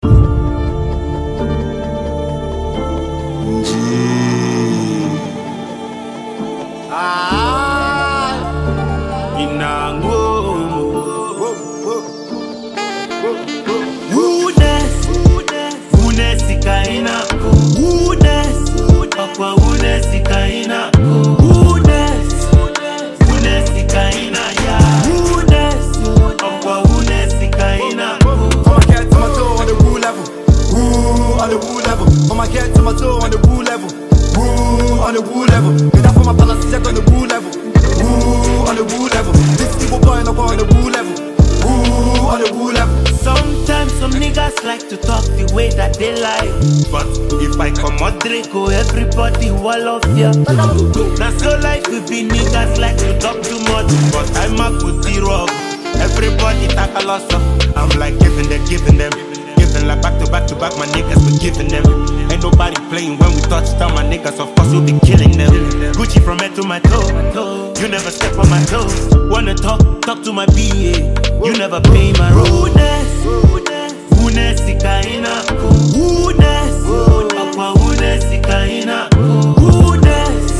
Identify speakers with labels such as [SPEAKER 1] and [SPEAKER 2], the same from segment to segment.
[SPEAKER 1] On the woo level, get up for my palace, check on the woo level. Woo, on the woo level. This evil boy no on the woo level. Woo, on the woo level.
[SPEAKER 2] Sometimes some niggas like to talk the way that they like, but if I come out Draco, everybody wall off ya. Now so life will be niggas like to talk too much, but I'm a good rock. Everybody talk a lot, so I'm like giving them. Giving like back to back, my niggas we giving them. Ain't nobody playing when we touch down, my niggas of course we'll be killing them. Gucci from head to my toe, you never step on my toes. Wanna talk to my BA, you never pay my rudeness. Rudeness ikaina, rudeness, akwa rudeness ikaina, rudeness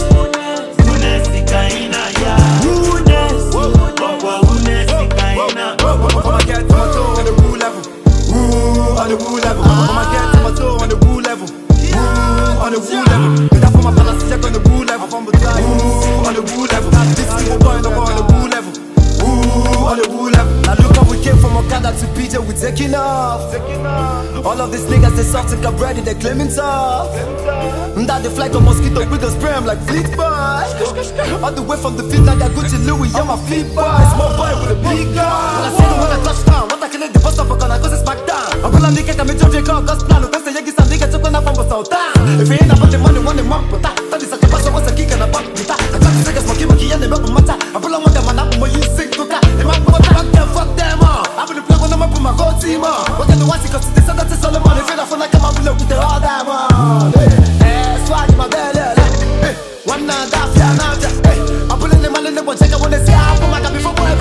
[SPEAKER 2] ikaina, yeah. Rudeness, akwa rudeness ikaina.
[SPEAKER 1] I'ma get to my toe on the woo level. Woo, on the woo level. I'ma get to my toe on the woo level. Woo, on the woo level. Get up for my palace, check on the woo level. Woo, on the woo level. This evil boy no on the woo level. Woo, on the woo level. Now look how we came from Okada to PJ, we taking off. All of these niggas, they soft and got ready, they claiming tough. That they fly to mosquito, we gon' spray 'em like fleet boy. All the way from the feet like that Gucci Louis, I'm a fleet boy. Small boy with a big gun. When I see them when I touch down, what I can let the bus stop for gonna cause it's back down. I'm gonna make it, I'm in Georgia, cause plan, cause the Yankees and niggas took on up from us out down. If you ain't about the money, one month, but that is such a pass, what's a kick and a bump with that. I got the niggas monkey and the rubber matter. I pull on one them and I'm when you sing to that. If I'm gonna fuck them all. I'm gonna play when I'm up with my whole team on. What can the one see, cause they said that it's all the money. Feel like when I come out, we look with the all that one. Swag in my belly, one night after another. I'm pulling the money in the one check. I wanna see how I put my gun before boy.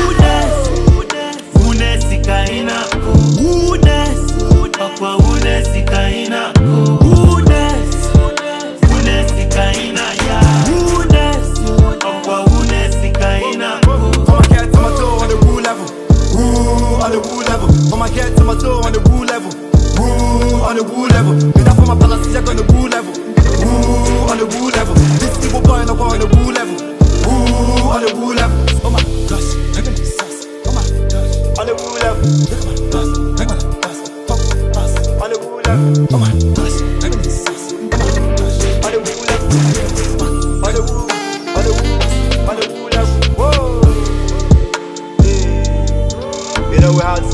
[SPEAKER 2] Rudeness ikaina, rudeness, akwa rudeness ikaina, rudeness ikaina, yeah. Rudeness, akwa rudeness ikaina.
[SPEAKER 1] I'ma get to my toe on the woo level. Woo, on the woo level. I'ma get to my toe on the woo level. Woo, on the woo level. Get up for my palace, check on the woo level. Woo, on the woo level. This evil boy no on the woo level. Woo, on the woo level. Oh my gosh, look at this sauce. Oh my gosh, on the woo level. Look at my bust, look at my bust, bust, on the woo level. Oh my gosh, look at this sauce. Oh my gosh, on the woo level. On the woo, on the woo, on the woo level. Whoa, yeah. You know we're out.